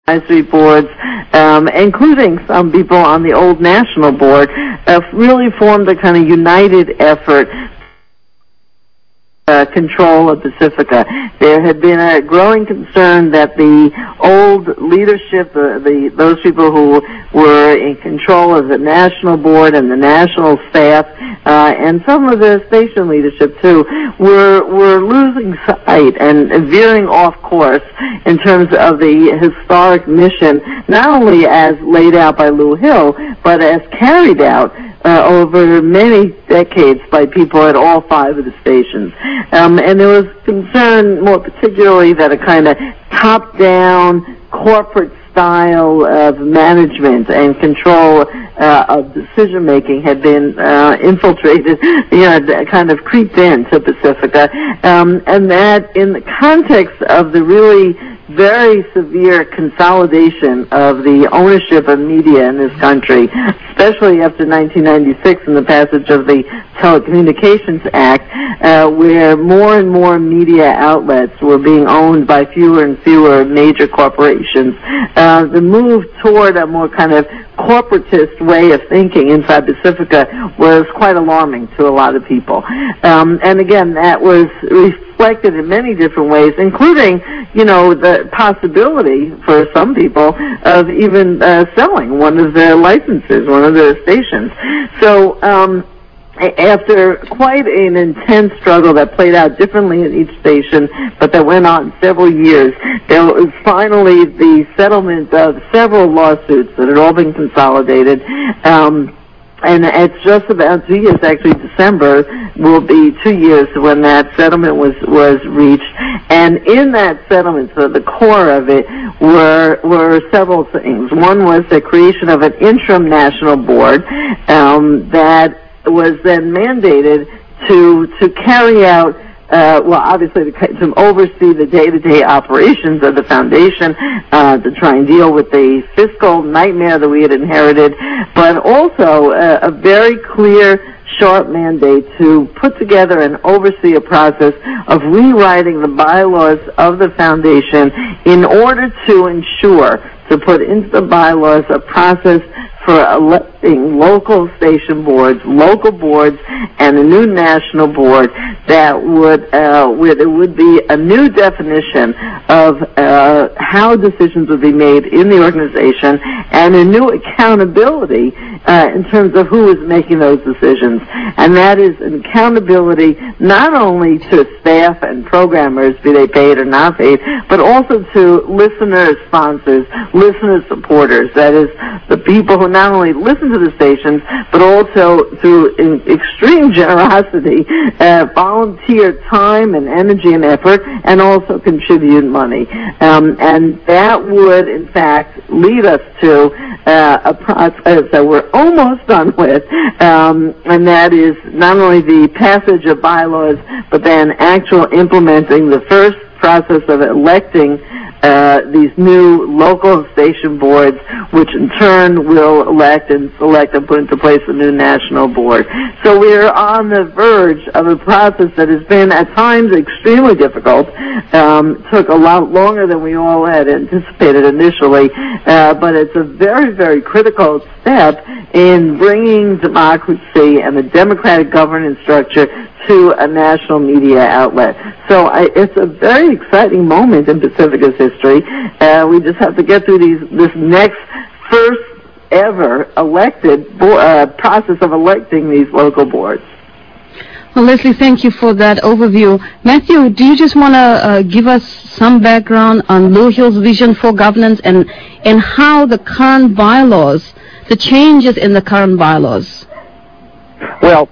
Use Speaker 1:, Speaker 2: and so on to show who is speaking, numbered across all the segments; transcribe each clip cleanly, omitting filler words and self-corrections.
Speaker 1: advisory boards, including some people on the old national board, really formed a kind of united effort control of Pacifica. There had been a growing concern that the old leadership, those people who were in control of the national board and the national staff, and some of the station leadership too, were losing sight and veering off course in terms of the historic mission, not only as laid out by Lou Hill, but as carried out over many decades by people at all 5 of the stations. And there was concern more particularly that a kind of top-down corporate style of management and control of decision-making had been infiltrated, kind of creeped into Pacifica. And that in the context of the really very severe consolidation of the ownership of media in this country, especially after 1996 and the passage of the Telecommunications Act, where more and more media outlets were being owned by fewer and fewer major corporations. The move toward a more kind of corporatist way of thinking inside Pacifica was quite alarming to a lot of people. And again, that was reflected in many different ways, including, the possibility for some people of even selling one of the licenses, one of the stations. So after quite an intense struggle that played out differently in each station, but that went on several years, there was finally the settlement of several lawsuits that had all been consolidated. And it's just about 2 years, actually December will be 2 years when that settlement was reached. And in that settlement, so the core of it were several things. One was the creation of an interim national board that was then mandated to carry out obviously to oversee the day-to-day operations of the foundation, to try and deal with the fiscal nightmare that we had inherited, but also a very clear, sharp mandate to put together and oversee a process of rewriting the bylaws of the foundation in order to ensure, to put into the bylaws a process for electing local station boards, local boards, and a new national board that would, where there would be a new definition of how decisions would be made in the organization and a new accountability in terms of who is making those decisions. And that is an accountability not only to staff and programmers, be they paid or not paid, but also to listener sponsors, listener supporters, that is, the people who not only listen to the stations, but also through extreme generosity, volunteer time and energy and effort, and also contribute money. And that would, in fact, lead us to a process that we're almost done with, and that is not only the passage of bylaws, but then actual implementing the first process of electing these new local station boards, which in turn will elect and select and put into place a new national board. So we're on the verge of a process that has been at times extremely difficult, took a lot longer than we all had anticipated initially, but it's a very, very critical step in bringing democracy and the democratic governance structure to a national media outlet. So it's a very exciting moment in Pacifica's history. We just have to get through this next first ever elected process of electing these local boards.
Speaker 2: Well, Leslie, thank you for that overview. Matthew, do you just want to give us some background on Lou Hill's vision for governance and how the current bylaws, the changes in the current bylaws?
Speaker 3: Well,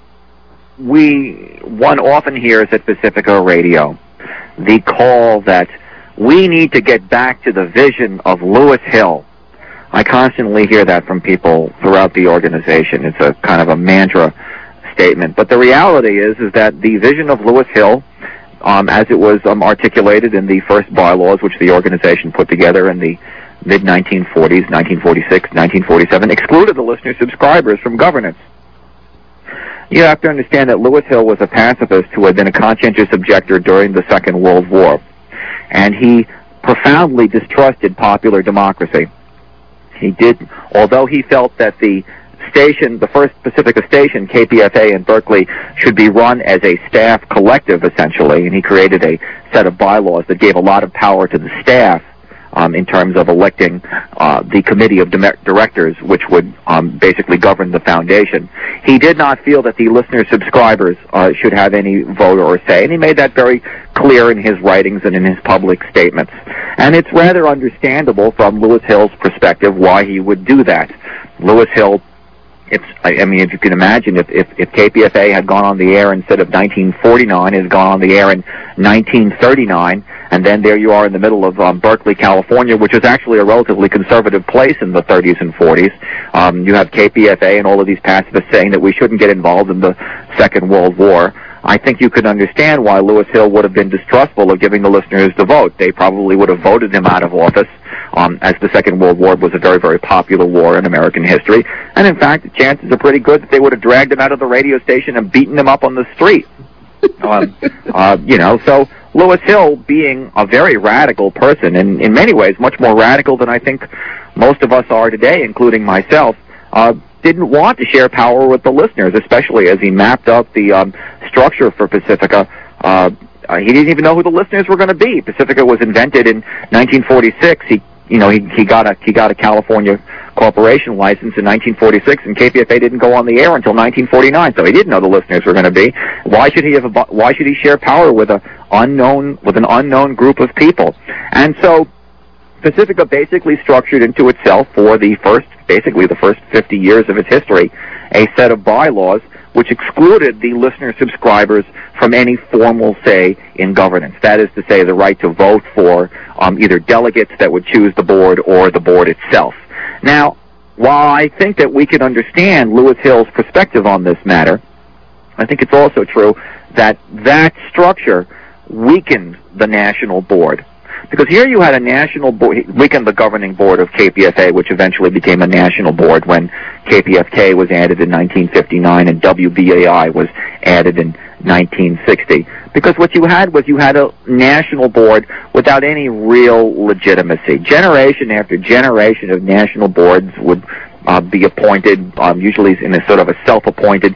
Speaker 3: one often hears at Pacifica Radio the call that we need to get back to the vision of Louis Hill. I constantly hear that from people throughout the organization. It's a kind of a mantra statement. But the reality is that the vision of Louis Hill, as it was articulated in the first bylaws, which the organization put together in the mid-1940s, 1946, 1947, excluded the listener subscribers from governance. You have to understand that Louis Hill was a pacifist who had been a conscientious objector during the Second World War. And he profoundly distrusted popular democracy. He did, although he felt that the station, the first Pacifica station, KPFA in Berkeley, should be run as a staff collective, essentially, and he created a set of bylaws that gave a lot of power to the staff in terms of electing the committee of directors, which would basically govern the foundation. He did not feel that the listener subscribers should have any vote or say, and he made that very clear in his writings and in his public statements. And it's rather understandable from Lewis Hill's perspective why he would do that. Lewis Hill, I mean, if you can imagine, if KPFA had gone on the air instead of 1949, it had gone on the air in 1939, and then there you are in the middle of Berkeley, California, which was actually a relatively conservative place in the 30s and 40s. You have KPFA and all of these pacifists saying that we shouldn't get involved in the Second World War. I think you can understand why Lewis Hill would have been distrustful of giving the listeners the vote. They probably would have voted him out of office, as the Second World War was a very, very popular war in American history. And in fact, the chances are pretty good that they would have dragged him out of the radio station and beaten him up on the street. So Lewis Hill, being a very radical person, and in many ways much more radical than I think most of us are today, including myself, didn't want to share power with the listeners, especially as he mapped out the structure for Pacifica. He didn't even know who the listeners were going to be. Pacifica was invented in 1946. He got a California corporation license in 1946, and KPFA didn't go on the air until 1949. So he didn't know the listeners were going to be. Why should he share power with an unknown group of people? And so Pacifica basically structured into itself for the first 50 years of its history a set of bylaws which excluded the listener subscribers from any formal say in governance. That is to say, the right to vote for either delegates that would choose the board or the board itself. Now, while I think that we can understand Lewis Hill's perspective on this matter, I think it's also true that that structure weakened the national board. Because here you had a national board, weakened the governing board of KPFA, which eventually became a national board when KPFK was added in 1959 and WBAI was added in 1960. Because what you had was a national board without any real legitimacy. Generation after generation of national boards would be appointed, usually in a sort of a self-appointed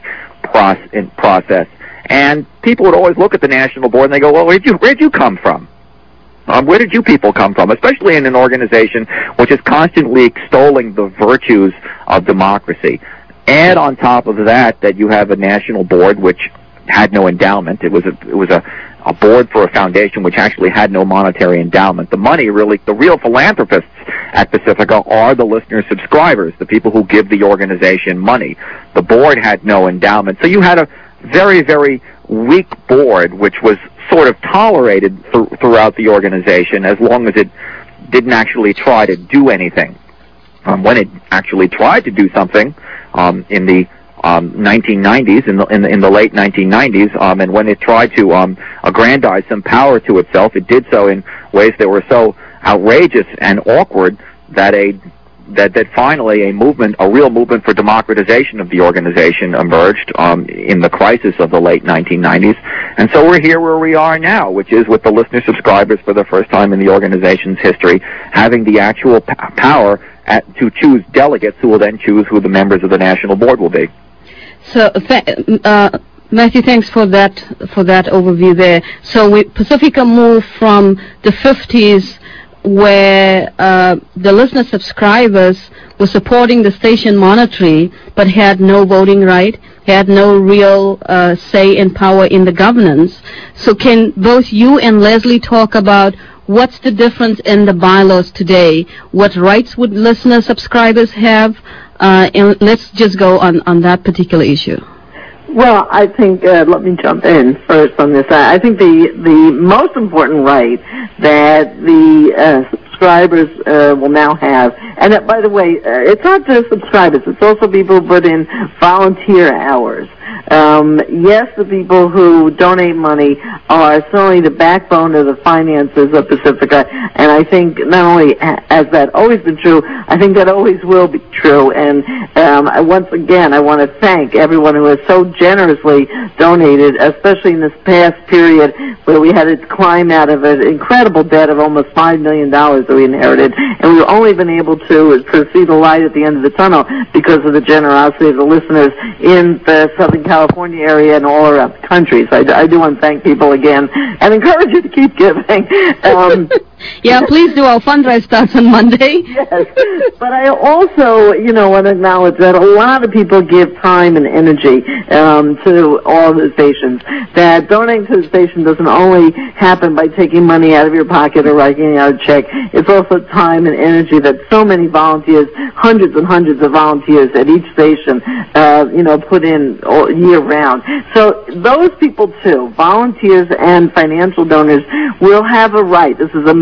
Speaker 3: process. And people would always look at the national board and they go, well, where'd you come from? Where did you people come from, especially in an organization which is constantly extolling the virtues of democracy? Add on top of that you have a national board which had no endowment. It was a board for a foundation which actually had no monetary endowment. The money, really, the real philanthropists at Pacifica are the listener subscribers, the people who give the organization money. The board had no endowment. So you had a very, very weak board which was sort of tolerated throughout the organization as long as it didn't actually try to do anything. When it actually tried to do something in the 1990s, in the late 1990s, and when it tried to aggrandize some power to itself, it did so in ways that were so outrageous and awkward that that finally a real movement for democratization of the organization emerged in the crisis of the late 1990s. And so we're here where we are now, which is with the listener subscribers for the first time in the organization's history having the actual power to choose delegates who will then choose who the members of the national board will be.
Speaker 2: So, Matthew, thanks for that overview there. So Pacifica moved from the 50s where the listener subscribers were supporting the station monetary but had no voting right, had no real say and power in the governance. So can both you and Leslie talk about what's the difference in the bylaws today? What rights would listener subscribers have? And let's just go on that particular issue.
Speaker 1: Well, I think, let me jump in first on this. I think the most important right that the subscribers will now have, and by the way, it's not just subscribers, it's also people who put in volunteer hours. Yes, the people who donate money are certainly the backbone of the finances of Pacifica, and I think not only has that always been true, I think that always will be true. And once again, I want to thank everyone who has so generously donated, especially in this past period where we had to climb out of an incredible debt of almost $5 million that we inherited, and we've only been able to see the light at the end of the tunnel because of the generosity of the listeners in the Southern California area and all around the country. So I do want to thank people again and encourage you to keep giving.
Speaker 2: Yeah, please do. Our fundraise starts on Monday.
Speaker 1: Yes, but I also, want to acknowledge that a lot of people give time and energy to all the stations. That donating to the station doesn't only happen by taking money out of your pocket or writing out a check. It's also time and energy that so many volunteers, hundreds and hundreds of volunteers at each station, put in all year round. So those people too, volunteers and financial donors, will have a right. This is the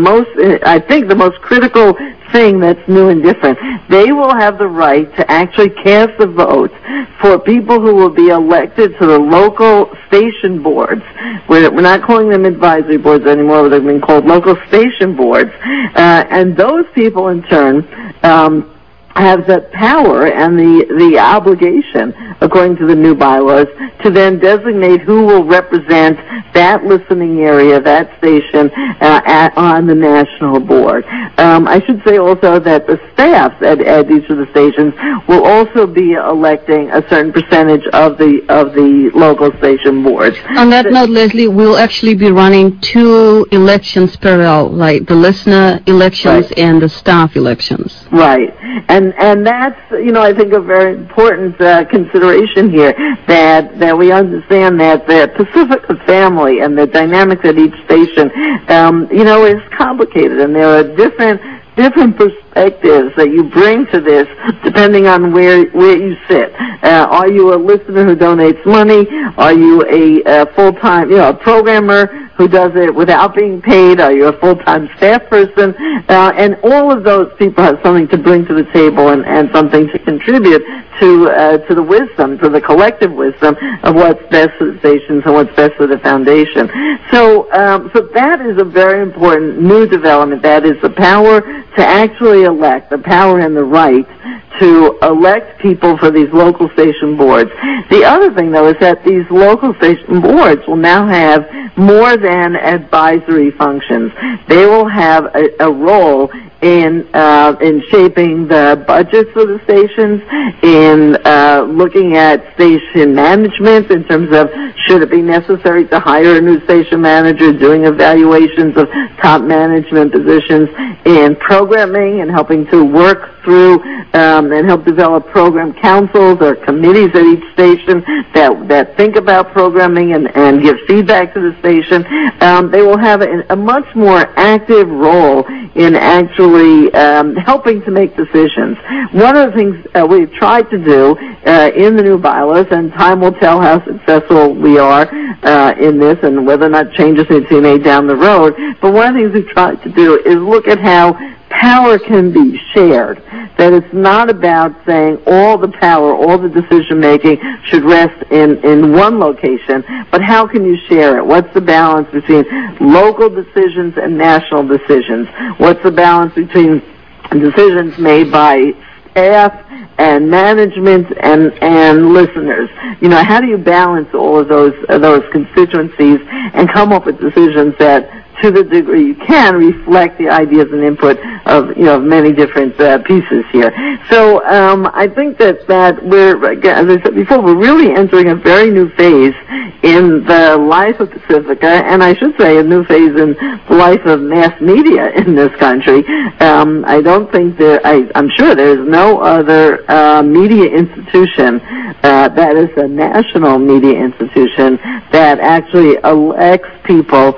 Speaker 1: most critical thing that's new and different. They will have the right to actually cast a vote for people who will be elected to the local station boards. We're not calling them advisory boards anymore. They've been called local station boards. And those people, in turn, have the power and the obligation, according to the new bylaws, to then designate who will represent that listening area, that station, on the national board. I should say also that the staffs at each of the stations will also be electing a certain percentage of the local station boards.
Speaker 2: On that note, Leslie, we'll actually be running 2 elections parallel, like the listener elections and the staff elections.
Speaker 1: Right. And that's, I think a very important consideration here, that we understand that the Pacifica family and the dynamics at each station, is complicated, and there are different perspectives that you bring to this depending on where you sit. Are you a listener who donates money? Are you a full-time, a programmer who does it without being paid? Are you a full-time staff person? And all of those people have something to bring to the table and something to contribute to the wisdom, to the collective wisdom of what's best for the stations and what's best for the foundation. So that is a very important new development. That is the power to actually elect, the power and the right to elect people for these local station boards. The other thing, though, is that these local station boards will now have more than advisory functions. They will have a role in shaping the budgets of the stations, in looking at station management in terms of should it be necessary to hire a new station manager, doing evaluations of top management positions, in programming and helping to work through and help develop program councils or committees at each station that think about programming and give feedback to the station. They will have a much more active role in actually helping to make decisions. One of the things we've tried to do in the new bylaws, and time will tell how successful we are in this and whether or not changes need to be made down the road, but one of the things we've tried to do is look at how power can be shared, that it's not about saying all the power, all the decision-making should rest in one location, but how can you share it? What's the balance between local decisions and national decisions? What's the balance between decisions made by staff and management and listeners? How do you balance all of those constituencies and come up with decisions that, to the degree you can, reflect the ideas and input of many different pieces here. So I think that we're, again, as I said before, we're really entering a very new phase in the life of Pacifica, and I should say a new phase in the life of mass media in this country. I don't think I'm sure there's no other media institution that is a national media institution that actually elects people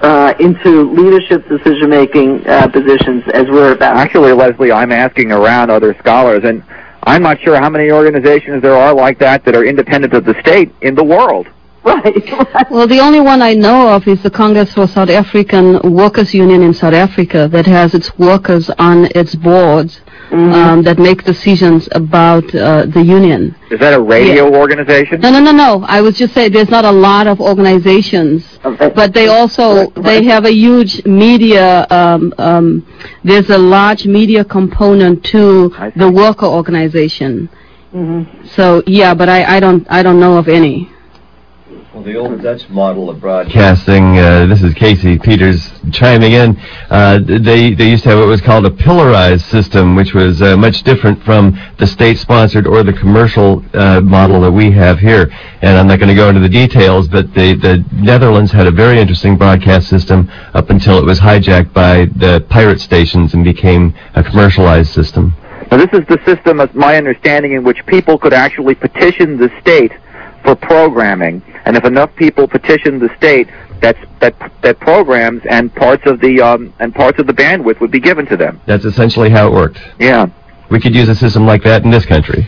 Speaker 1: into leadership decision-making positions as we're about.
Speaker 3: Actually, Leslie, I'm asking around other scholars, and I'm not sure how many organizations there are like that are independent of the state in the world.
Speaker 1: Right.
Speaker 2: Well, the only one I know of is the Congress for South African Workers Union in South Africa that has its workers on its boards that make decisions about the union.
Speaker 3: Is that a radio organization?
Speaker 2: No. I was just saying there's not a lot of organizations, but they also they have a huge media. There's a large media component to the worker organization. So yeah, but I don't know of any.
Speaker 4: Well, the old Dutch model of broadcasting, this is Casey Peters chiming in, they used to have what was called a pillarized system, which was much different from the state-sponsored or the commercial model that we have here. And I'm not going to go into the details, but the Netherlands had a very interesting broadcast system up until it was hijacked by the pirate stations and became a commercialized system.
Speaker 3: Now, this is the system, as my understanding, in which people could actually petition the state for programming, and if enough people petitioned the state, that programs and parts of the bandwidth would be given to them.
Speaker 4: That's essentially how it worked.
Speaker 3: Yeah.
Speaker 4: We could use a system like that in this country.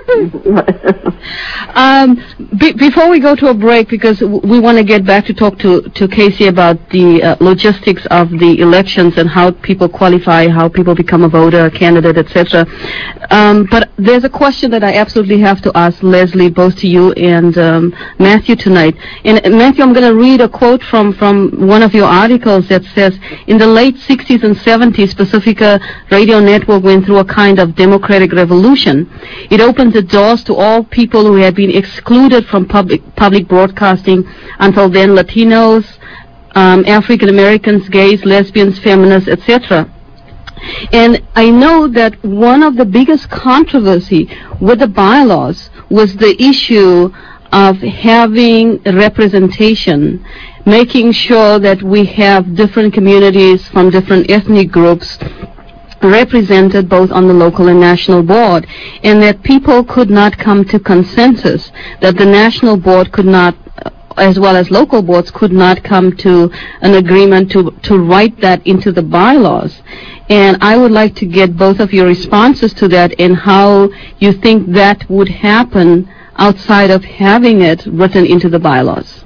Speaker 2: Before we go to a break, because we want to get back to talk to Casey about the logistics of the elections and how people qualify, how people become a voter, a candidate, etc. But there's a question that I absolutely have to ask Leslie, both to you and Matthew tonight. And Matthew, I'm going to read a quote from one of your articles that says, in the late 60s and 70s, Pacifica Radio Network went through a kind of democratic revolution. It opened the doors to all people who had been excluded from public broadcasting until then: Latinos, African Americans, gays, lesbians, feminists, etc. And I know that one of the biggest controversy with the bylaws was the issue of having representation, making sure that we have different communities from different ethnic groups represented both on the local and national board, and that people could not come to consensus, that the national board could not, as well as local boards, could not come to an agreement to write that into the bylaws. And I would like to get both of your responses to that and how you think that would happen outside of having it written into the bylaws.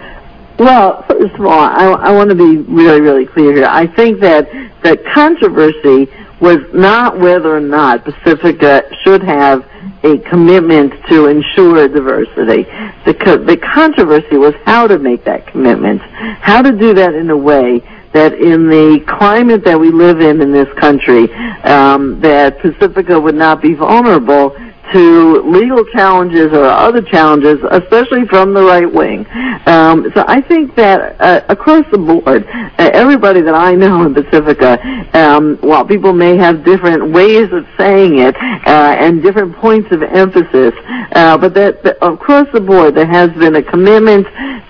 Speaker 1: Well, first of all, I want to be really, really clear here. I think that the controversy was not whether or not Pacifica should have a commitment to ensure diversity. The controversy was how to make that commitment, how to do that in a way that in the climate that we live in this country, that Pacifica would not be vulnerable to legal challenges or other challenges, especially from the right wing. So I think that across the board, everybody that I know in Pacifica, while people may have different ways of saying it and different points of emphasis, but that across the board there has been a commitment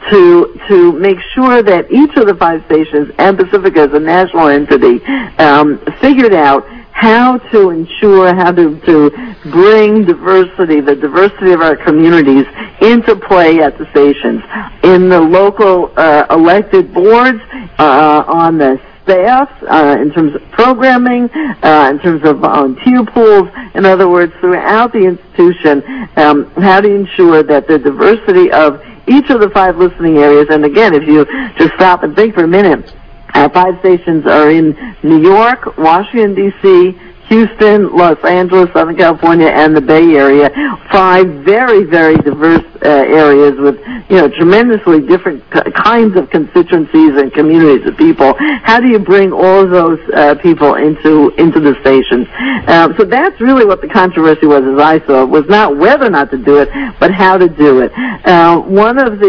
Speaker 1: to make sure that each of the 5 stations and Pacifica as a national entity figured out how to ensure, how to bring diversity, the diversity of our communities, into play at the stations, in the local elected boards, on the staff, in terms of programming, in terms of volunteer pools. In other words, throughout the institution, how to ensure that the diversity of each of the 5 listening areas, and again, if you just stop and think for a minute, our 5 stations are in New York, Washington, D.C., Houston, Los Angeles, Southern California, and the Bay Area. 5 very, very diverse areas with, tremendously different kinds of constituencies and communities of people. How do you bring all of those people into the stations? So that's really what the controversy was, as I saw it, was not whether or not to do it, but how to do it. One of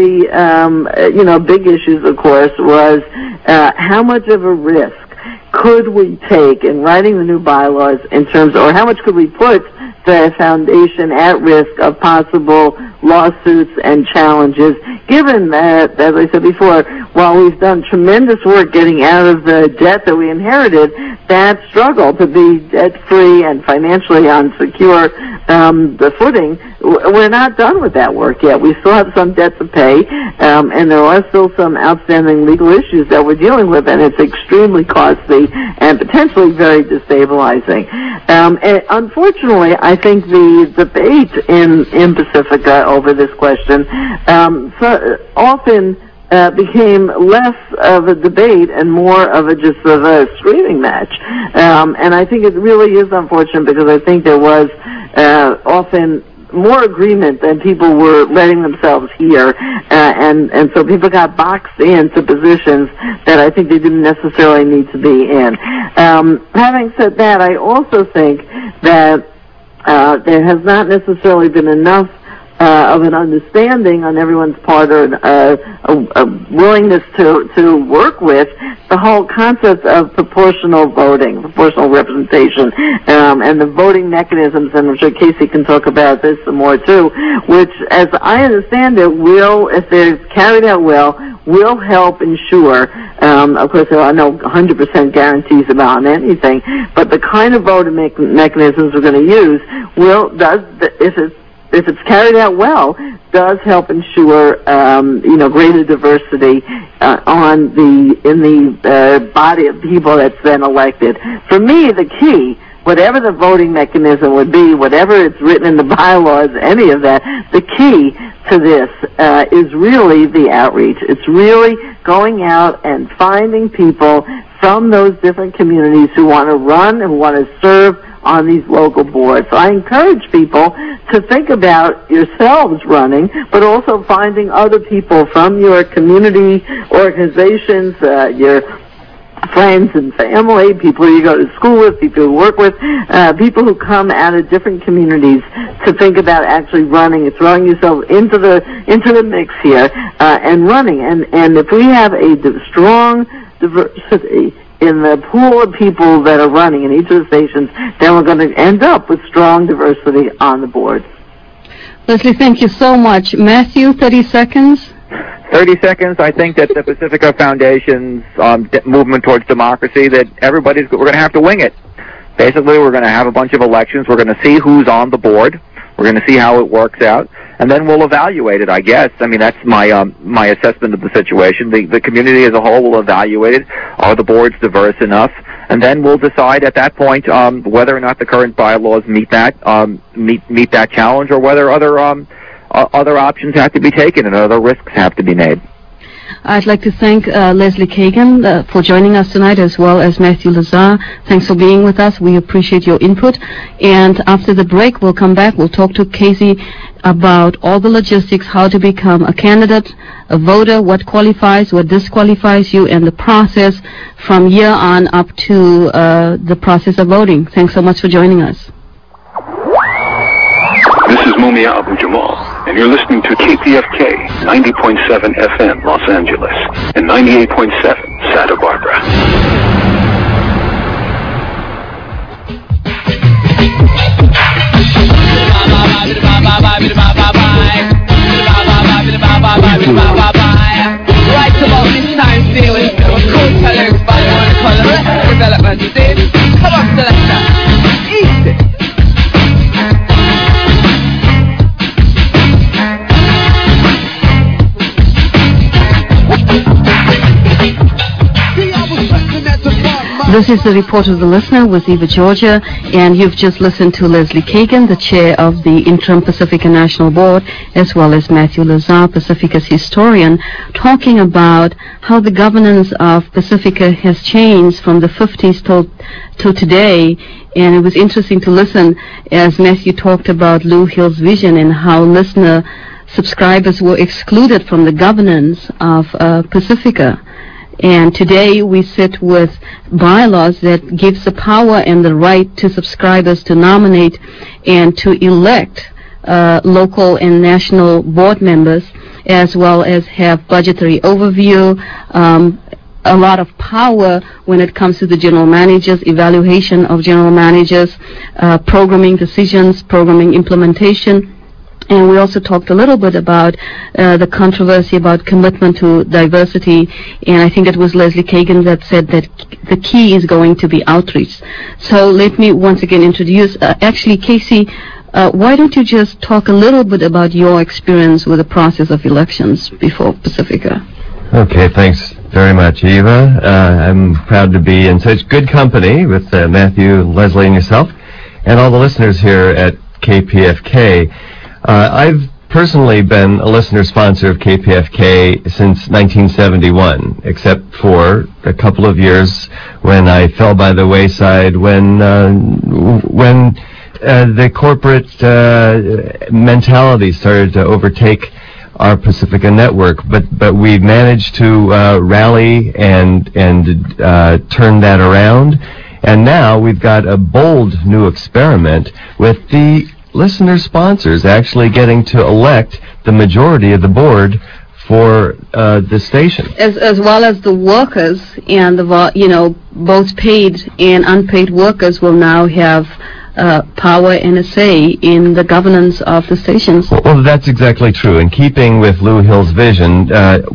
Speaker 1: the, big issues, of course, was how much of a risk could we take in writing the new bylaws in terms of, or how much could we put the foundation at risk of possible lawsuits and challenges, given that, as I said before, while we've done tremendous work getting out of the debt that we inherited, that struggle to be debt-free and financially on secure the footing, we're not done with that work yet. We still have some debt to pay, and there are still some outstanding legal issues that we're dealing with, and it's extremely costly and potentially very destabilizing. And unfortunately, I think the debate in Pacifica over this question so often became less of a debate and more of a screaming match. And I think it really is unfortunate, because I think there was often more agreement than people were letting themselves hear, and so people got boxed into positions that I think they didn't necessarily need to be in. Having said that, I also think that there has not necessarily been enough of an understanding on everyone's part, or a willingness to work with the whole concept of proportional voting, proportional representation, and the voting mechanisms, and I'm sure Casey can talk about this some more too, which, as I understand it, will, if they're carried out well, will help ensure, of course there are no 100% guarantees about anything, but the kind of voting mechanisms we're going to use if it's carried out well, does help ensure, greater diversity in the body of people that's then elected. For me, the key, whatever the voting mechanism would be, whatever it's written in the bylaws, any of that, the key to this is really the outreach. It's really going out and finding people from those different communities who want to run and who want to serve on these local boards. So I encourage people to think about yourselves running, but also finding other people from your community organizations, your friends and family, people you go to school with, people you work with, people who come out of different communities, to think about actually running. It's throwing yourself into the mix here, and running. And if we have a strong diversity in the pool of people that are running in each of the stations, then we're going to end up with strong diversity on the board.
Speaker 2: Leslie, thank you so much. Matthew, 30 seconds.
Speaker 3: 30 seconds. I think that the Pacifica Foundation's movement towards democracy, that we're going to have to wing it. Basically, we're going to have a bunch of elections. We're going to see who's on the board. We're going to see how it works out, and then we'll evaluate it, I guess. I mean, that's my assessment of the situation. The community as a whole will evaluate it. Are the boards diverse enough? And then we'll decide at that point whether or not the current bylaws meet that challenge, or whether other options have to be taken and other risks have to be made.
Speaker 2: I'd like to thank Leslie Kagan for joining us tonight, as well as Matthew Lazar. Thanks for being with us. We appreciate your input. And after the break, we'll come back. We'll talk to Casey about all the logistics, how to become a candidate, a voter, what qualifies, what disqualifies you, and the process from year on up to the process of voting. Thanks so much for joining us.
Speaker 5: This is Mumia Abu-Jamal, and you're listening to KPFK 90.7 FM Los Angeles and 98.7 Santa Barbara.
Speaker 6: Right about this time today, when it's cool, tell everybody what to call the development today. Come on, selector. Easy.
Speaker 2: This is the Report of the Listener with Eva Georgia, and you've just listened to Leslie Kagan, the chair of the Interim Pacifica National Board, as well as Matthew Lazar, Pacifica's historian, talking about how the governance of Pacifica has changed from the 50s till today. And it was interesting to listen as Matthew talked about Lou Hill's vision and how listener subscribers were excluded from the governance of Pacifica. And today we sit with bylaws that gives the power and the right to subscribers to nominate and to elect local and national board members, as well as have budgetary overview, a lot of power when it comes to the general managers, evaluation of general managers, programming decisions, programming implementation. And we also talked a little bit about the controversy about commitment to diversity, and I think it was Leslie Kagan that said that the key is going to be outreach. So let me once again introduce, actually, Casey, why don't you just talk a little bit about your experience with the process of elections before Pacifica?
Speaker 4: Okay, thanks very much, Eva. I'm proud to be in such good company with Matthew, Leslie, and yourself. and all the listeners here at KPFK. I've personally been a listener sponsor of KPFK since 1971, except for a couple of years when I fell by the wayside when the corporate mentality started to overtake our Pacifica network, but we managed to rally and turn that around, and now we've got a bold new experiment with the listener sponsors actually getting to elect the majority of the board for the station,
Speaker 2: as well as the workers and both paid and unpaid workers will now have power and a say in the governance of the stations.
Speaker 4: Well, that's exactly true. In keeping with Lou Hill's vision,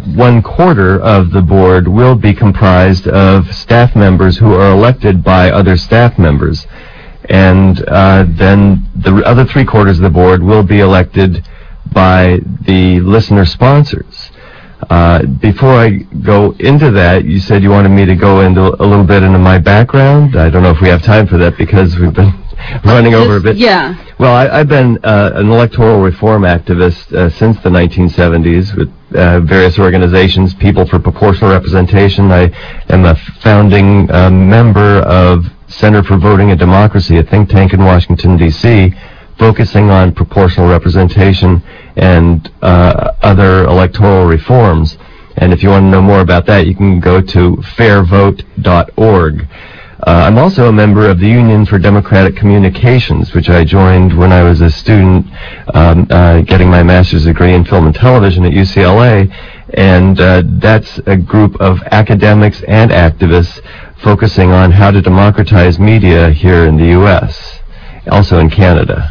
Speaker 4: 1/4 of the board will be comprised of staff members who are elected by other staff members. And then the other 3/4 of the board will be elected by the listener sponsors. Before I go into that, you said you wanted me to go into a little bit into my background. I don't know if we have time for that because we've been running over a bit.
Speaker 2: Yeah.
Speaker 4: Well, I've been an electoral reform activist since the 1970s with various organizations, People for Proportional Representation. I am a founding member of Center for Voting and Democracy, a think tank in Washington, D.C., focusing on proportional representation and other electoral reforms. And if you want to know more about that, you can go to fairvote.org. I'm also a member of the Union for Democratic Communications, which I joined when I was a student getting my master's degree in film and television at UCLA. And that's a group of academics and activists focusing on how to democratize media here in the U.S., also in Canada.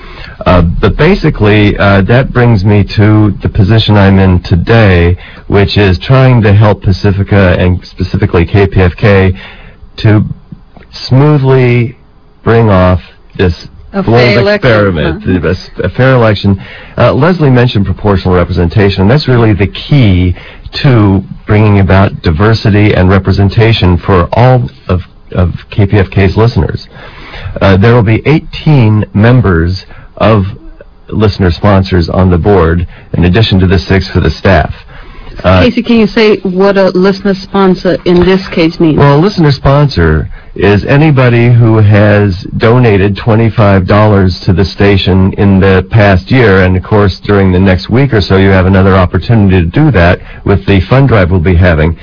Speaker 4: But basically, that brings me to the position I'm in today, which is trying to help Pacifica, and specifically KPFK, to smoothly bring off this bold experiment, a fair election. Leslie mentioned proportional representation, and that's really the key to bringing about diversity and representation for all of KPFK's listeners. There will be 18 members of listener sponsors on the board, in addition to the 6 for the staff.
Speaker 2: Casey, can you say what a listener sponsor in this case means?
Speaker 4: Well, a listener sponsor is anybody who has donated $25 to the station in the past year, and of course during the next week or so you have another opportunity to do that with the fund drive we'll be having.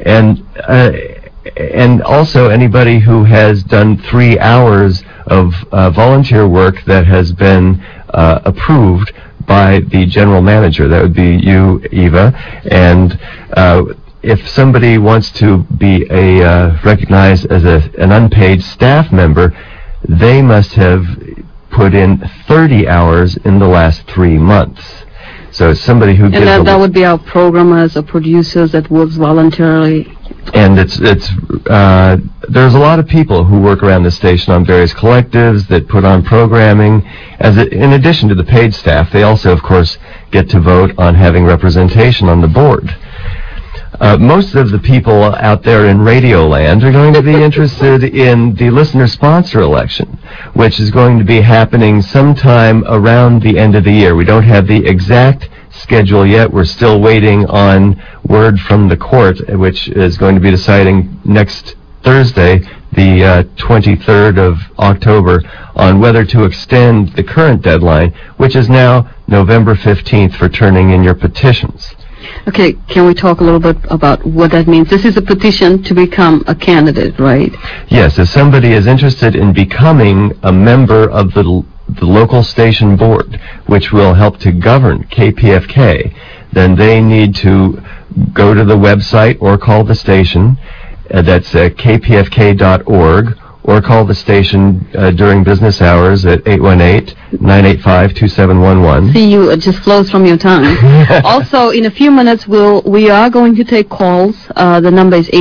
Speaker 4: And also anybody who has done 3 hours of volunteer work that has been approved by the general manager. That would be you, Eva. And if somebody wants to be recognized as an unpaid staff member, they must have put in 30 hours in the last 3 months. So it's somebody who gives...
Speaker 2: And that would be our programmers or producers that works voluntarily.
Speaker 4: And there's a lot of people who work around the station on various collectives that put on programming. In addition to the paid staff, they also, of course, get to vote on having representation on the board. Most of the people out there in Radio Land are going to be interested in the listener sponsor election, which is going to be happening sometime around the end of the year. We don't have the exact schedule yet. We're still waiting on word from the court, which is going to be deciding next Thursday, the 23rd of October, on whether to extend the current deadline, which is now November 15th for turning in your petitions.
Speaker 2: Okay, can we talk a little bit about what that means? This is a petition to become a candidate, right?
Speaker 4: Yes, if somebody is interested in becoming a member of the local station board, which will help to govern KPFK, then they need to go to the website or call the station. That's kpfk.org, or call the station during business hours at 818-985-2711.
Speaker 2: See, it just flows from your tongue. Also, in a few minutes, we are going to take calls. The number is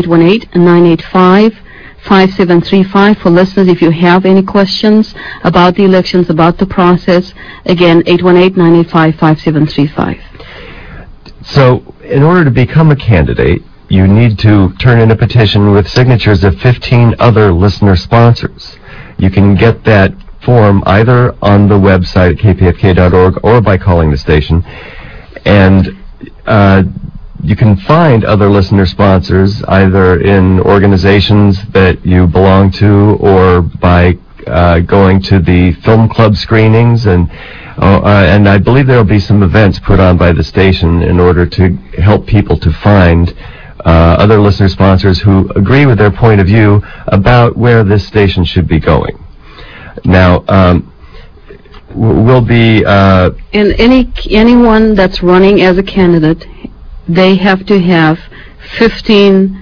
Speaker 2: 818-985-5735 for listeners. If you have any questions about the elections, about the process, again, 818-985-5735.
Speaker 4: So, in order to become a candidate, you need to turn in a petition with signatures of 15 other listener sponsors. You can get that form either on the website at kpfk.org or by calling the station. And you can find other listener sponsors either in organizations that you belong to or by going to the film club screenings, and I believe there will be some events put on by the station in order to help people to find other listener sponsors who agree with their point of view about where this station should be going. Now, we'll be...
Speaker 2: and anyone that's running as a candidate, they have to have 15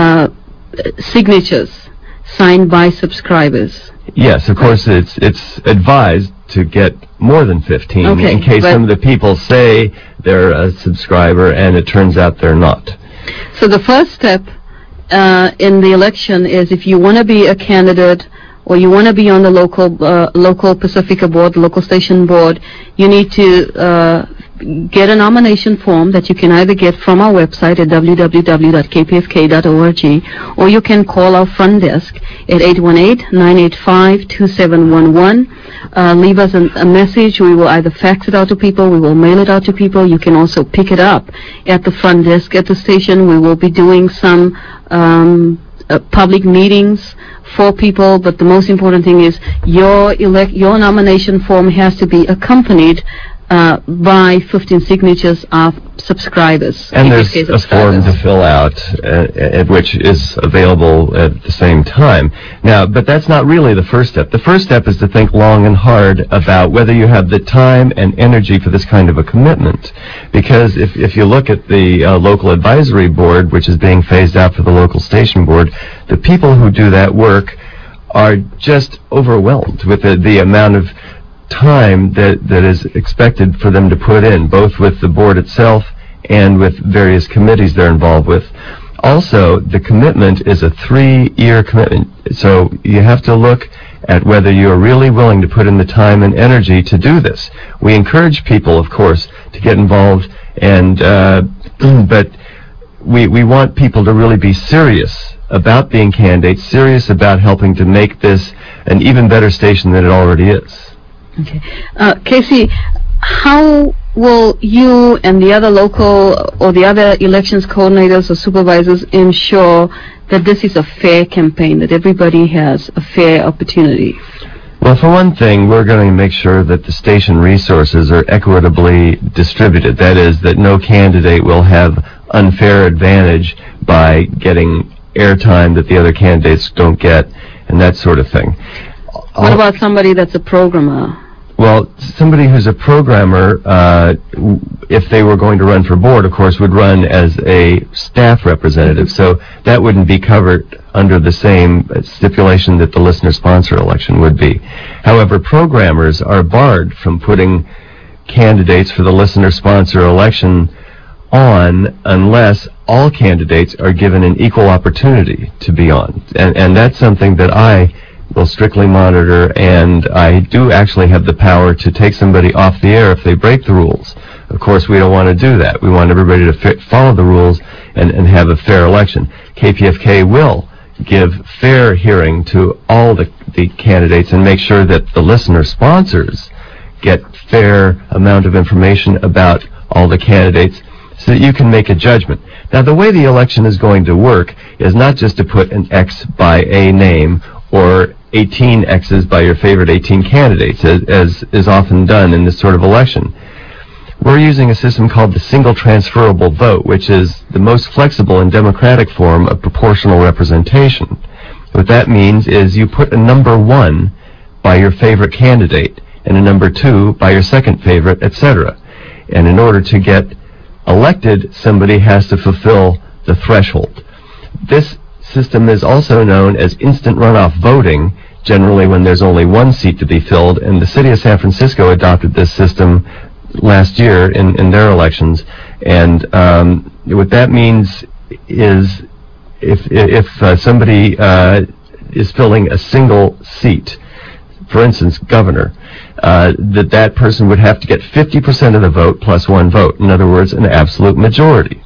Speaker 2: signatures signed by subscribers.
Speaker 4: Yes, of course, it's advised to get more than 15 in case some of the people say they're a subscriber and it turns out they're not.
Speaker 2: So the first step in the election is, if you want to be a candidate or you want to be on the local Pacifica board, local station board, you need to get a nomination form that you can either get from our website at www.kpfk.org, or you can call our front desk at 818-985-2711. Leave us a message. We will either fax it out to people, we will mail it out to people. You can also pick it up at the front desk at the station. We will be doing some public meetings for people, but the most important thing is your nomination form has to be accompanied by 15 signatures of subscribers.
Speaker 4: And there's a form to fill out, which is available at the same time. Now, but that's not really the first step. The first step is to think long and hard about whether you have the time and energy for this kind of a commitment. Because if you look at the local advisory board, which is being phased out for the local station board, the people who do that work are just overwhelmed with the amount of time that is expected for them to put in, both with the board itself and with various committees they're involved with. Also, the commitment is a 3-year commitment, so you have to look at whether you're really willing to put in the time and energy to do this. We encourage people, of course, to get involved, and but we want people to really be serious about being candidates, serious about helping to make this an even better station than it already is.
Speaker 2: Okay. Casey, how will you and the other local or the other elections coordinators or supervisors ensure that this is a fair campaign, that everybody has a fair opportunity?
Speaker 4: Well, for one thing, we're going to make sure that the station resources are equitably distributed. That is, that no candidate will have unfair advantage by getting airtime that the other candidates don't get, and that sort of thing.
Speaker 2: What about somebody that's a programmer?
Speaker 4: Well, somebody who's a programmer, if they were going to run for board, of course, would run as a staff representative. So that wouldn't be covered under the same stipulation that the listener sponsor election would be. However, programmers are barred from putting candidates for the listener sponsor election on unless all candidates are given an equal opportunity to be on. And that's something that I will strictly monitor, and I do actually have the power to take somebody off the air if they break the rules. Of course, we don't want to do that. We want everybody to follow the rules and have a fair election. KPFK will give fair hearing to all the candidates and make sure that the listener sponsors get fair amount of information about all the candidates so that you can make a judgment. Now, the way the election is going to work is not just to put an X by a name or 18 X's by your favorite 18 candidates, as is often done in this sort of election. We're using a system called the single transferable vote, which is the most flexible and democratic form of proportional representation. What that means is you put a number 1 by your favorite candidate and a number 2 by your second favorite, etc. And in order to get elected, somebody has to fulfill the threshold. This system is also known as instant runoff voting, generally when there's only one seat to be filled, and the city of San Francisco adopted this system last year in their elections. And what that means is if somebody is filling a single seat, for instance, governor, that person would have to get 50% of the vote plus 1 vote. In other words, an absolute majority.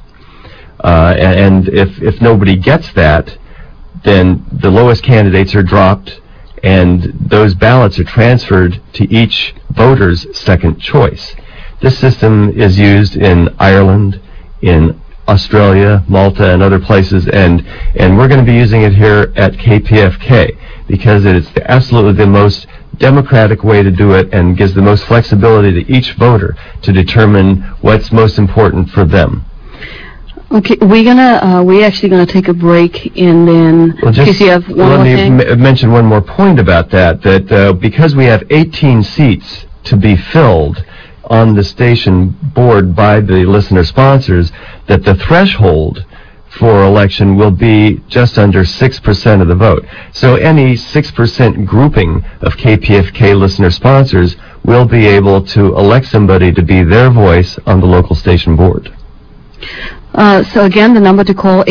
Speaker 4: And if nobody gets that, then the lowest candidates are dropped, and those ballots are transferred to each voter's second choice. This system is used in Ireland, in Australia, Malta, and other places, and we're going to be using it here at KPFK because it's absolutely the most democratic way to do it and gives the most flexibility to each voter to determine what's most important for them.
Speaker 2: Okay, we're actually gonna take a break, and then because you have one more thing.
Speaker 4: Let me mention one more point about that. Because we have 18 seats to be filled on the station board by the listener sponsors, that the threshold for election will be just under 6% of the vote. So any 6% grouping of KPFK listener sponsors will be able to elect somebody to be their voice on the local station board.
Speaker 2: So again, the number to call,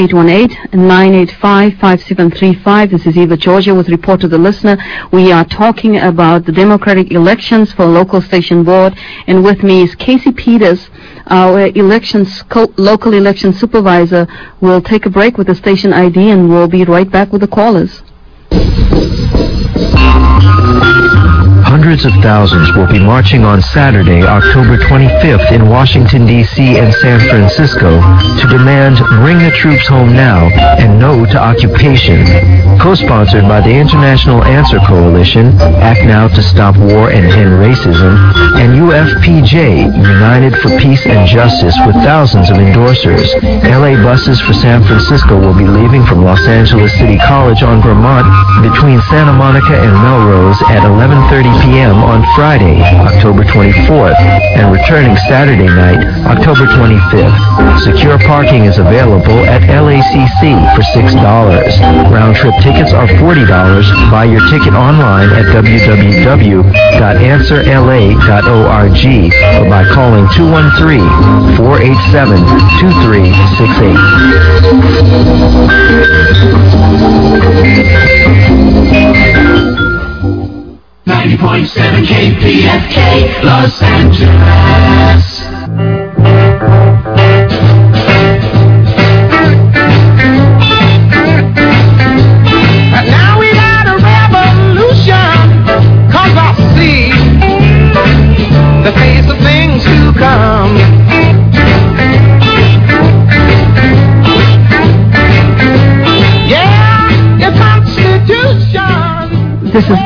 Speaker 2: 818-985-5735. This is Eva Georgia with Report to the Listener. We are talking about the democratic elections for local station board, and with me is Casey Peters, our local election supervisor. We'll take a break with the station ID, and we'll be right back with the callers.
Speaker 7: Hundreds of thousands will be marching on Saturday, October 25th in Washington, D.C. and San Francisco to demand Bring the Troops Home Now and No to Occupation. Co-sponsored by the International Answer Coalition, Act Now to Stop War and End Racism, and UFPJ, United for Peace and Justice, with thousands of endorsers. LA buses for San Francisco will be leaving from Los Angeles City College on Vermont between Santa Monica and Melrose at 11:30 p.m. on Friday, October 24th, and returning Saturday night, October 25th. Secure parking is available at LACC for $6. Round-trip tickets are $40. Buy your ticket online at www.answerla.org or by calling 213-487-2368.
Speaker 8: 90.7 KPFK, Los Angeles. And now we got a revolution, 'cause I see the face of things to come. Yeah, your Constitution.
Speaker 2: This is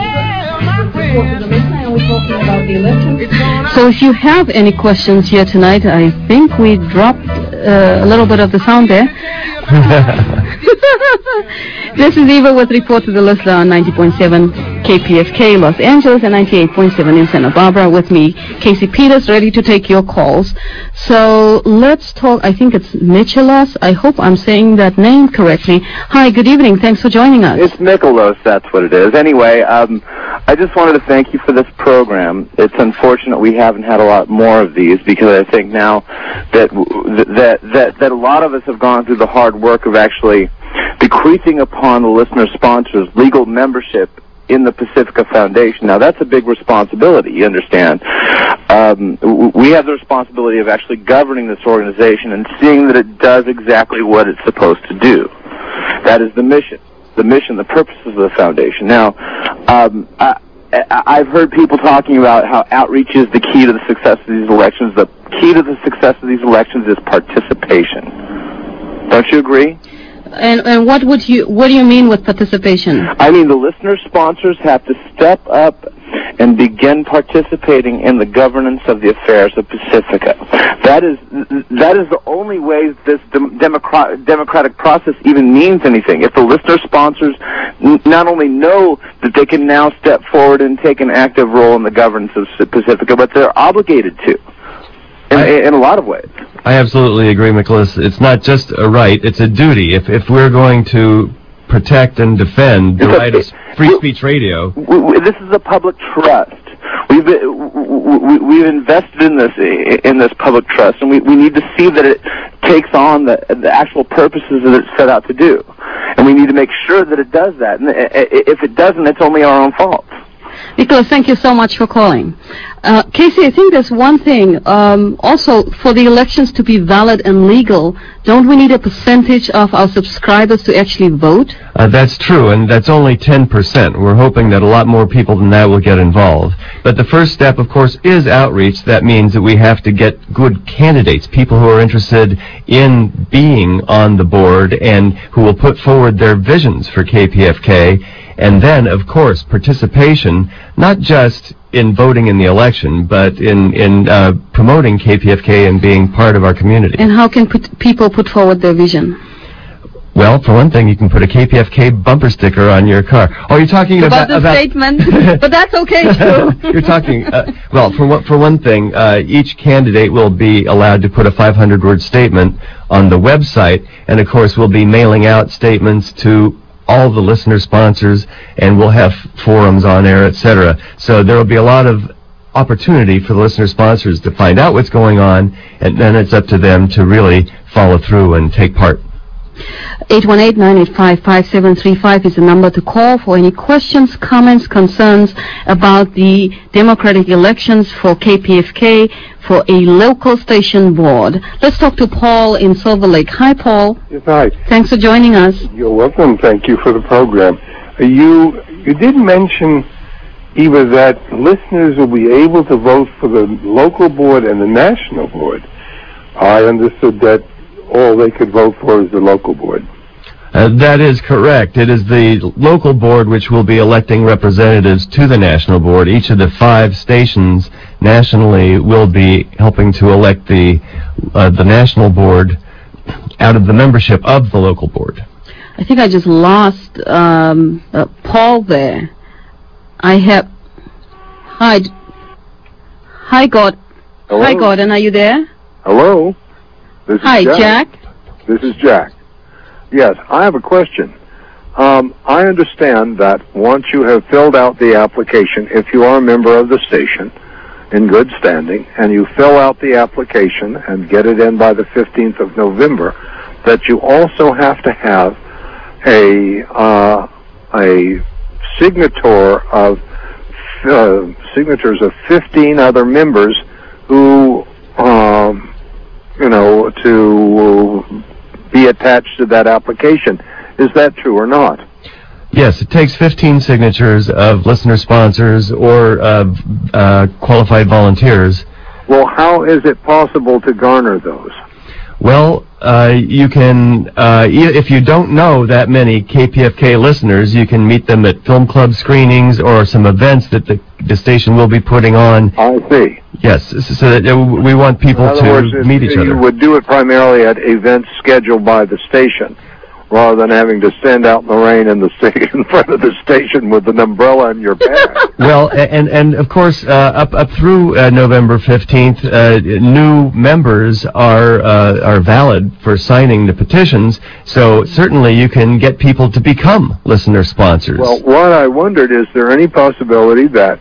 Speaker 2: So if you have any questions here tonight, I think we dropped a little bit of the sound there. This is Eva with Report to the Listener on 90.7 KPFK Los Angeles and 98.7 in Santa Barbara. With me, Casey Peters, ready to take your calls. So let's talk. I think it's Michelos. I hope I'm saying that name correctly. Hi, good evening. Thanks for joining us.
Speaker 9: It's Michelos, that's what it is. Anyway, I just wanted to thank you for this program. It's unfortunate we haven't had a lot more of these, because I think now that a lot of us have gone through the hard work of actually bequeathing upon the listener sponsors legal membership in the Pacifica Foundation. Now, that's a big responsibility, you understand. We have the responsibility of actually governing this organization and seeing that it does exactly what it's supposed to do. That is the mission, the purposes of the foundation. Now, I've heard people talking about how outreach is the key to the success of these elections. The key to the success of these elections is participation. Don't you agree?
Speaker 2: And what do you mean with participation?
Speaker 9: I mean, the listener sponsors have to step up and begin participating in the governance of the affairs of Pacifica. That is the only way this democratic process even means anything. If the listener sponsors not only know that they can now step forward and take an active role in the governance of Pacifica, but they're obligated to. In a lot of ways.
Speaker 4: I absolutely agree, Michelos. It's not just a right, it's a duty. If we're going to protect and defend the right of free speech radio.
Speaker 9: This is a public trust. We've invested in this public trust, and we need to see that it takes on the actual purposes that it's set out to do. And we need to make sure that it does that. And if it doesn't, it's only our own fault.
Speaker 2: Nicholas, thank you so much for calling. Casey, I think there's one thing. Also, for the elections to be valid and legal, don't we need a percentage of our subscribers to actually vote?
Speaker 4: That's true, and that's only 10%. We're hoping that a lot more people than that will get involved. But the first step, of course, is outreach. That means that we have to get good candidates, people who are interested in being on the board and who will put forward their visions for KPFK. And then, of course, participation, not just in voting in the election, but in promoting KPFK and being part of our community.
Speaker 2: And how can people put forward their vision?
Speaker 4: Well, for one thing, you can put a KPFK bumper sticker on your car. Oh, you're talking
Speaker 2: about the statement, but that's okay too.
Speaker 4: You're talking, well, for one thing, each candidate will be allowed to put a 500-word statement on the website, and of course, we'll be mailing out statements to all the listener sponsors, and we'll have forums on air, etc. So there will be a lot of opportunity for the listener sponsors to find out what's going on, and then it's up to them to really follow through and take part.
Speaker 2: 818-985-5735 is the number to call for any questions, comments, concerns about the democratic elections for KPFK for a local station board. Let's talk to Paul in Silver Lake. Hi, Paul.
Speaker 10: Yes, hi.
Speaker 2: Thanks for joining us.
Speaker 10: You're welcome. Thank you for the program. You did mention either that listeners will be able to vote for the local board and the national board. I understood that all they could vote for is the local board.
Speaker 4: That is correct. It is the local board which will be electing representatives to the national board. Each of the 5 stations nationally will be helping to elect the national board out of the membership of the local board.
Speaker 2: I think I just lost Paul there. I have... Hi, God.
Speaker 10: Hello?
Speaker 2: Hi, Gordon. Are you there?
Speaker 10: Hello? This is
Speaker 2: Hi, Jack.
Speaker 10: This is Jack. Yes, I have a question. I understand that once you have filled out the application, if you are a member of the station in good standing, and you fill out the application and get it in by the 15th of November, that you also have to have a signatures of 15 other members who, to be attached to that application. Is that true or not?
Speaker 4: Yes, it takes 15 signatures of listener sponsors or qualified volunteers.
Speaker 10: Well, how is it possible to garner those?
Speaker 4: Well, you can, if you don't know that many KPFK listeners, you can meet them at film club screenings or some events that the station will be putting on.
Speaker 10: I see.
Speaker 4: Yes, so that we want people to meet each other.
Speaker 10: You would do it primarily at events scheduled by the station, rather than having to stand out in the rain in front of the station with an umbrella in your bag.
Speaker 4: Well, and of course, up through November 15th, new members are valid for signing the petitions. So certainly you can get people to become listener sponsors.
Speaker 10: Well, what I wondered, is there any possibility that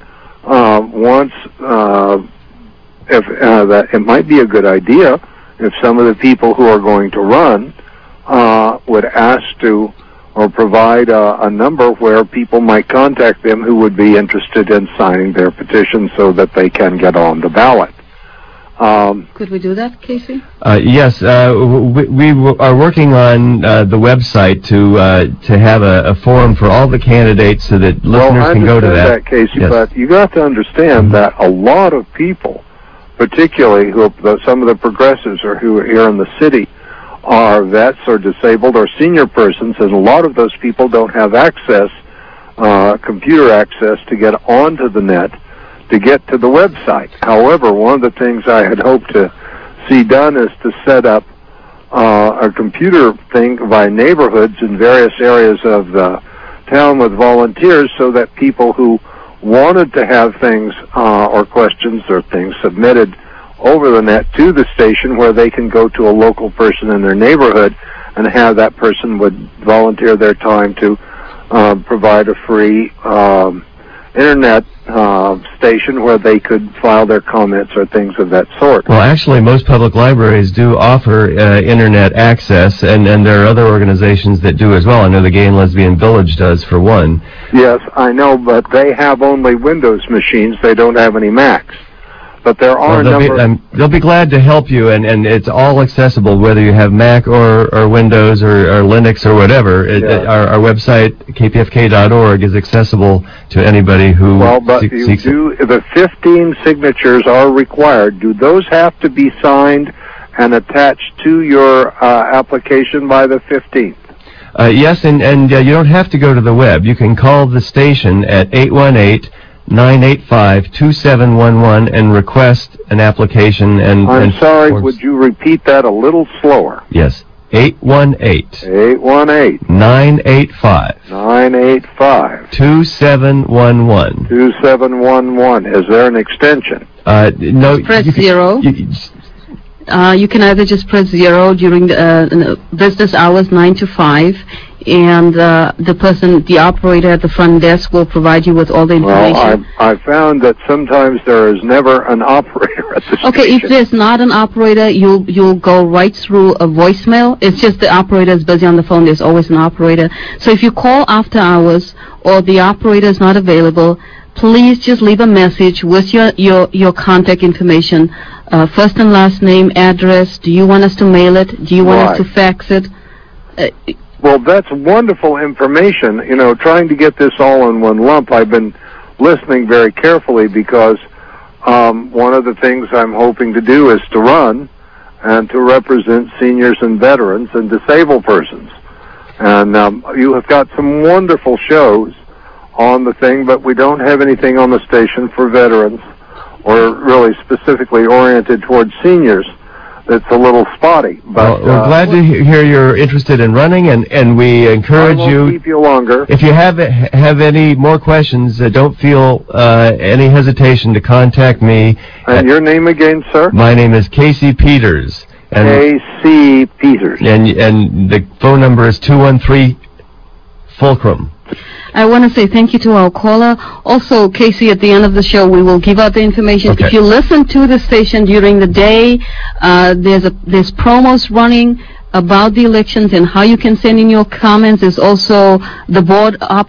Speaker 10: that it might be a good idea if some of the people who are going to run would ask to or provide a number where people might contact them who would be interested in signing their petition so that they can get on the ballot.
Speaker 2: Could we do that, Casey?
Speaker 4: Yes, we are working on the website to have a forum for all the candidates so that listeners can go to that.
Speaker 10: I understand that, Casey,
Speaker 4: yes.
Speaker 10: But you got to understand that a lot of people, particularly some of the progressives who are here in the city, are vets or disabled or senior persons, and a lot of those people don't have access, computer access, to get onto the net to get to the website. However, one of the things I had hoped to see done is to set up a computer thing by neighborhoods in various areas of the town with volunteers, so that people who wanted to have things or questions or things submitted over the net to the station, where they can go to a local person in their neighborhood and have that person would volunteer their time to provide a free internet station where they could file their comments or things of that sort.
Speaker 4: Well, actually, most public libraries do offer internet access, and there are other organizations that do as well. I know the Gay and Lesbian Village does, for one.
Speaker 10: Yes, I know, but they have only Windows machines. They don't have any Macs. But there are
Speaker 4: they'll be glad to help you, and it's all accessible, whether you have Mac or Windows or Linux or whatever. Our website, kpfk.org, is accessible to anybody who seeks it.
Speaker 10: The 15 signatures are required. Do those have to be signed and attached to your application by the 15th?
Speaker 4: Yes, and you don't have to go to the web. You can call the station at 818-985-2711 and request an application.
Speaker 10: I'm sorry, would you repeat that a little slower?
Speaker 4: Yes. 818-985 2711.
Speaker 10: 2711. Is there an extension?
Speaker 4: No.
Speaker 2: Press 0. You can either just press 0 during the business hours, 9 to 5, and the operator at the front desk will provide you with all the information.
Speaker 10: Well, I found that sometimes there is never an operator at the station.
Speaker 2: Okay, if there's not an operator, you'll go right through a voicemail. It's just the operator is busy on the phone. There's always an operator. So if you call after hours or the operator is not available, please just leave a message with your contact information, first and last name, address. Do you want us to mail it? Do you want us to fax it?
Speaker 10: Well, that's wonderful information. You know, trying to get this all in one lump, I've been listening very carefully because one of the things I'm hoping to do is to run and to represent seniors and veterans and disabled persons. And you have got some wonderful shows on the thing, but we don't have anything on the station for veterans or really specifically oriented towards seniors. It's a little spotty. But
Speaker 4: we're glad to hear you're interested in running, and we encourage you.
Speaker 10: I won't keep you longer.
Speaker 4: If you have any more questions, don't feel any hesitation to contact me.
Speaker 10: And your name again, sir?
Speaker 4: My name is Casey Peters.
Speaker 10: Casey Peters.
Speaker 4: And the phone number is 213 Fulcrum.
Speaker 2: I want to say thank you to our caller. Also, Casey, at the end of the show, we will give out the information.
Speaker 4: Okay.
Speaker 2: If you listen to the station during the day, there's promos running about the elections and how you can send in your comments. There's also the board